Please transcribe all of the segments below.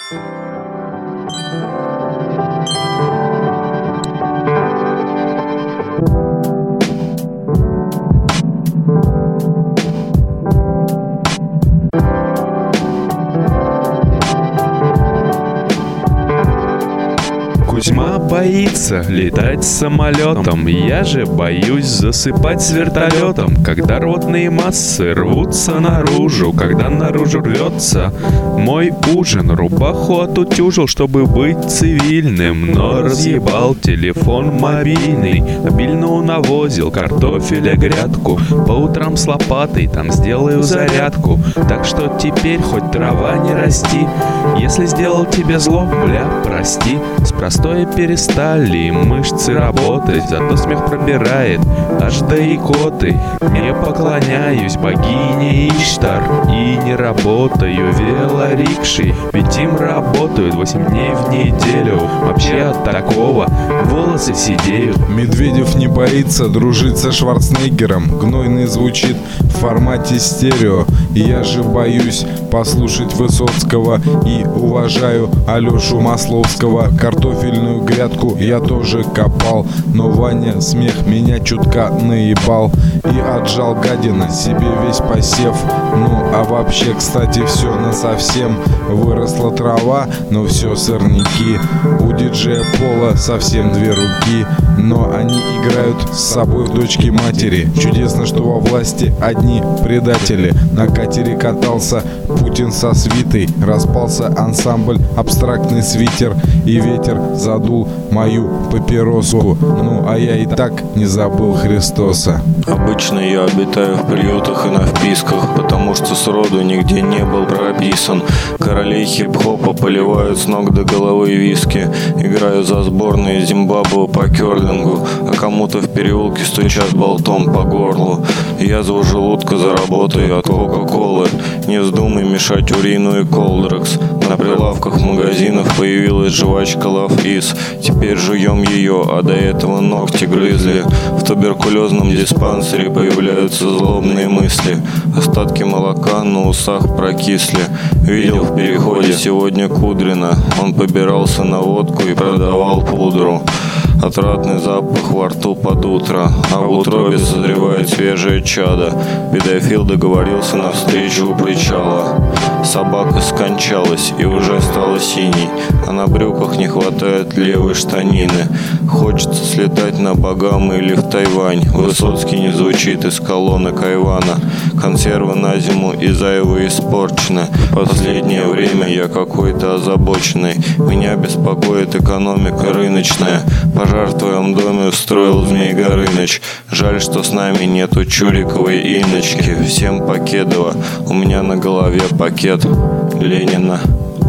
Кузьма боится летать самолетом, я же боюсь засыпать с вертолетом. Когда ротные массы рвутся наружу, когда наружу рвется мой ужин, рубаху отутюжил, чтобы быть цивильным, но разъебал телефон мобильный, обильно навозил картофеля грядку, по утрам с лопатой там сделаю зарядку. Так что теперь хоть трава не расти, если сделал тебе зло, бля, прости. С простое перестали мышцы работать, зато смех пробирает аж до икоты. Не поклоняюсь богине Иштар и не работаю велорикшей, ведь им работают 8 дней в неделю. Вообще от такого волосы сидеют. Медведев не боится дружить со Шварценеггером, гнойный звучит в формате стерео. Я же боюсь послушать Высоцкого и уважаю Алешу Масловского. Картофельную грядку я тоже копал, но Ваня смех меня чутка наебал и отжал гадина себе весь посев. Ну а вообще, кстати, все насовсем. Выросла трава, но все сорняки. У диджея Пола совсем 2 руки, но они играют с собой в дочки матери. Чудесно, что во власти одни предатели. На катере катался Путин со свитой, распался ансамбль абстрактный свитер, и ветер задул мою папироску. Ну а я и так не забыл Христоса. Обычно я обитаю в приютах и на вписках, потому что сроду нигде не был прописан. Королей хип-хопа поливают с ног до головы виски. Играю за сборную Зимбабве по керлингу, а кому-то в переулке стучат болтом по горлу. Язву желудка заработаю от кока-колы. Не вздумай мешать урину и колдрекс. На прилавках магазинов появилась жвачка Love Is. Теперь жуем ее, а до этого ногти грызли. В туберкулезном диспансере появляются злобные мысли. Остатки молока на усах прокисли. Видел в переходе сегодня Кудрина. Он побирался на водку и продавал пудру. Отвратный запах во рту под утро, а в утробе созревает свежее чадо. Педофил договорился на встречу у причала. Собака скончалась и уже стала синей, а на брюках не хватает левой штанины. Хочется слетать на Багамы или в Тайвань. Высоцкий не звучит из колонок Айвана. Консервы на зиму из айвы испорчены. Последнее время я какой-то озабоченный. Меня беспокоит экономика рыночная. Пожар в твоем доме устроил Змей Горыныч. Жаль, что с нами нету Чуриковой Инночки. Всем Покедова, у меня на голове пакет Ленина.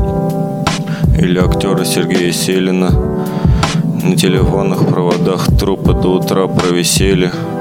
Или актера Сергея Селина. На телефонных проводах трупы до утра провисели.